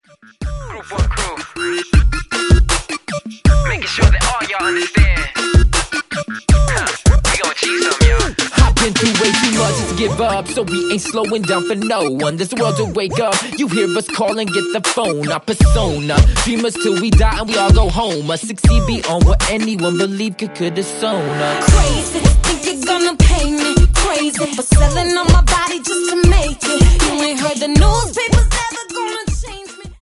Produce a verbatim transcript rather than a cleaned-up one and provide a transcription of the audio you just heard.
Group one crew. Making sure that all y'all understand. Huh, we gon' achieve something, y'all. I've been through way too much just to give up, so we ain't slowing down for no one. This world to wake up, you hear us calling, get the phone. Our persona, dreamers till we die and we all go home. A succeed beyond what anyone believed could could have sown us. Crazy.